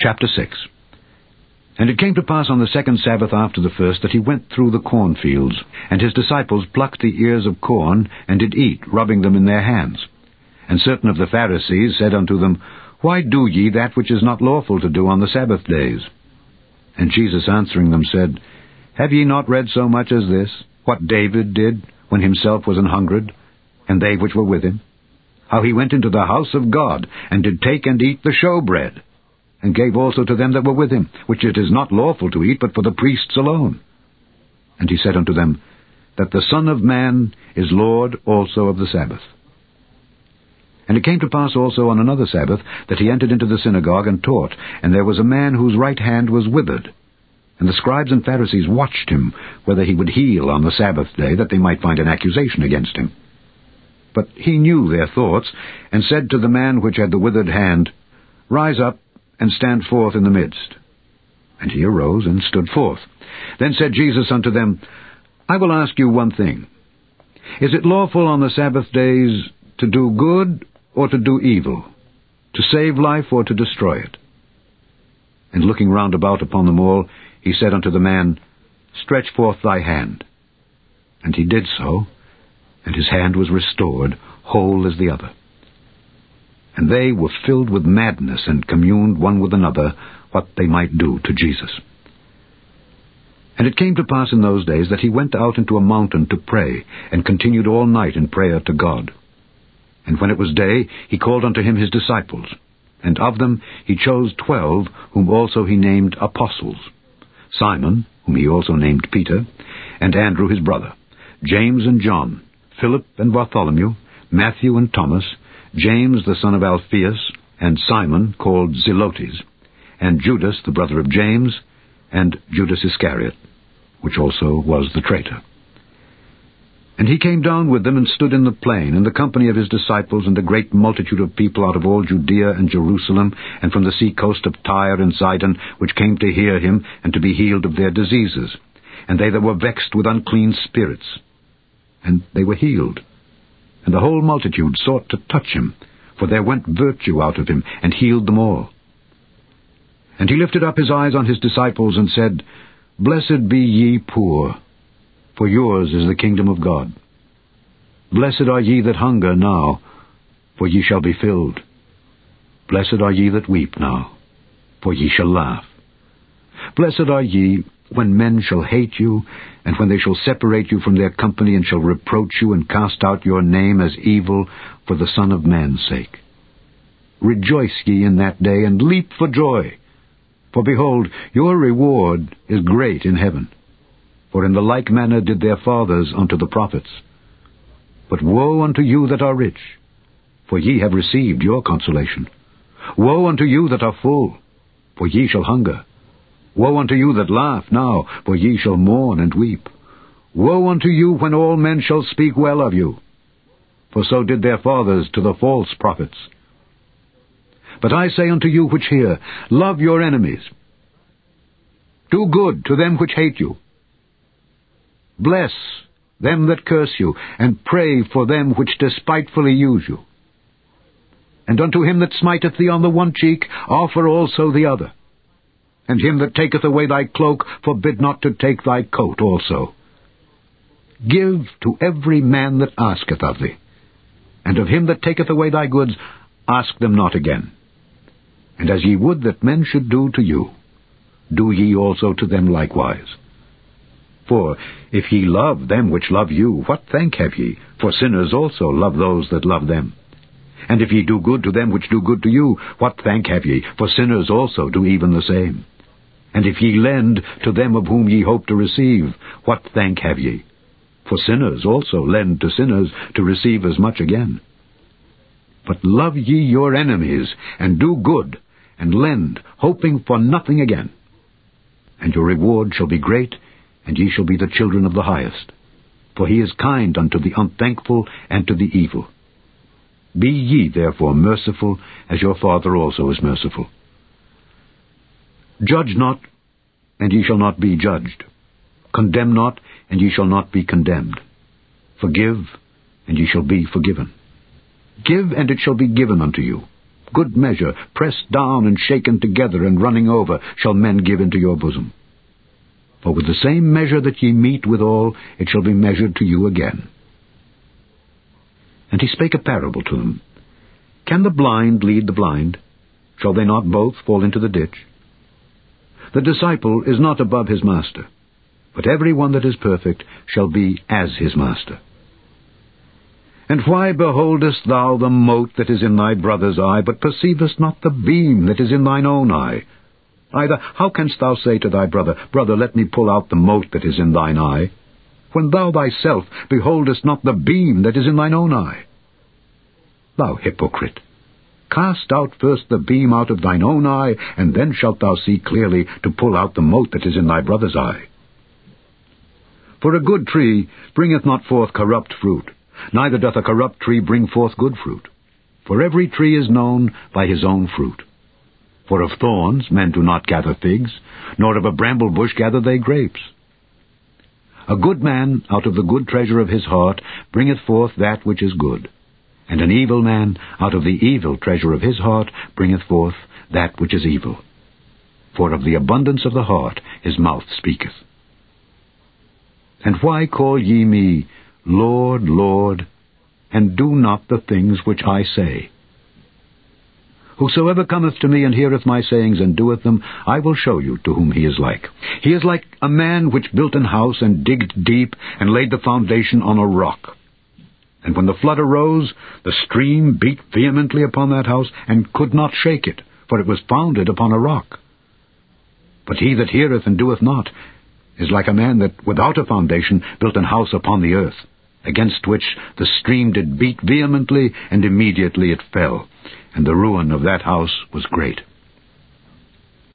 Chapter 6. And it came to pass on the second Sabbath after the first that he went through the cornfields, and his disciples plucked the ears of corn, and did eat, rubbing them in their hands. And certain of the Pharisees said unto them, Why do ye that which is not lawful to do on the Sabbath days? And Jesus answering them said, Have ye not read so much as this, what David did, when himself was an hungred, and they which were with him? How he went into the house of God, and did take and eat the showbread, and gave also to them that were with him, which it is not lawful to eat, but for the priests alone. And he said unto them, That the Son of Man is Lord also of the Sabbath. And it came to pass also on another Sabbath, that he entered into the synagogue and taught, and there was a man whose right hand was withered. And the scribes and Pharisees watched him, whether he would heal on the Sabbath day, that they might find an accusation against him. But he knew their thoughts, and said to the man which had the withered hand, Rise up, and stand forth in the midst. And he arose and stood forth. Then said Jesus unto them, I will ask you one thing. Is it lawful on the Sabbath days to do good or to do evil, to save life or to destroy it? And looking round about upon them all, he said unto the man, Stretch forth thy hand. And he did so, and his hand was restored, whole as the other. And they were filled with madness, and communed one with another what they might do to Jesus. And it came to pass in those days that he went out into a mountain to pray, and continued all night in prayer to God. And when it was day, he called unto him his disciples, and of them he chose 12, whom also he named apostles: Simon, whom he also named Peter, and Andrew his brother, James and John, Philip and Bartholomew, Matthew and Thomas, James the son of Alphaeus, and Simon called Zelotes, and Judas the brother of James, and Judas Iscariot, which also was the traitor. And he came down with them, and stood in the plain, in the company of his disciples, and a great multitude of people out of all Judea and Jerusalem, and from the sea coast of Tyre and Sidon, which came to hear him, and to be healed of their diseases, and they that were vexed with unclean spirits. And they were healed. And the whole multitude sought to touch him, for there went virtue out of him, and healed them all. And he lifted up his eyes on his disciples, and said, Blessed be ye poor, for yours is the kingdom of God. Blessed are ye that hunger now, for ye shall be filled. Blessed are ye that weep now, for ye shall laugh. Blessed are ye when men shall hate you, and when they shall separate you from their company, and shall reproach you, and cast out your name as evil for the Son of Man's sake. Rejoice ye in that day, and leap for joy. For behold, your reward is great in heaven. For in the like manner did their fathers unto the prophets. But woe unto you that are rich, for ye have received your consolation. Woe unto you that are full, for ye shall hunger. Woe unto you that laugh now, for ye shall mourn and weep. Woe unto you when all men shall speak well of you, for so did their fathers to the false prophets. But I say unto you which hear, love your enemies. Do good to them which hate you. Bless them that curse you, and pray for them which despitefully use you. And unto him that smiteth thee on the one cheek, offer also the other. And him that taketh away thy cloak, forbid not to take thy coat also. Give to every man that asketh of thee, and of him that taketh away thy goods, ask them not again. And as ye would that men should do to you, do ye also to them likewise. For if ye love them which love you, what thank have ye? For sinners also love those that love them. And if ye do good to them which do good to you, what thank have ye? For sinners also do even the same. And if ye lend to them of whom ye hope to receive, what thank have ye? For sinners also lend to sinners to receive as much again. But love ye your enemies, and do good, and lend, hoping for nothing again. And your reward shall be great, and ye shall be the children of the highest. For he is kind unto the unthankful and to the evil. Be ye therefore merciful, as your Father also is merciful. Judge not, and ye shall not be judged. Condemn not, and ye shall not be condemned. Forgive, and ye shall be forgiven. Give, and it shall be given unto you. good measure, pressed down and shaken together and running over, shall men give into your bosom. For with the same measure that ye mete withal, it shall be measured to you again. And he spake a parable to them. Can the blind lead the blind? Shall they not both fall into the ditch? The disciple is not above his master, but every one that is perfect shall be as his master. And why beholdest thou the mote that is in thy brother's eye, but perceivest not the beam that is in thine own eye? Either how canst thou say to thy brother, Brother, let me pull out the mote that is in thine eye, when thou thyself beholdest not the beam that is in thine own eye? Thou hypocrite, cast out first the beam out of thine own eye, and then shalt thou see clearly to pull out the mote that is in thy brother's eye. For a good tree bringeth not forth corrupt fruit, neither doth a corrupt tree bring forth good fruit. For every tree is known by his own fruit. For of thorns men do not gather figs, nor of a bramble bush gather they grapes. A good man out of the good treasure of his heart bringeth forth that which is good, and an evil man out of the evil treasure of his heart bringeth forth that which is evil. For of the abundance of the heart his mouth speaketh. And why call ye me, Lord, Lord, and do not the things which I say? Whosoever cometh to me and heareth my sayings and doeth them, I will show you to whom he is like. He is like a man which built an house and digged deep and laid the foundation on a rock. And when the flood arose, the stream beat vehemently upon that house and could not shake it, for it was founded upon a rock. But he that heareth and doeth not is like a man that without a foundation built an house upon the earth, against which the stream did beat vehemently, and immediately it fell, and the ruin of that house was great.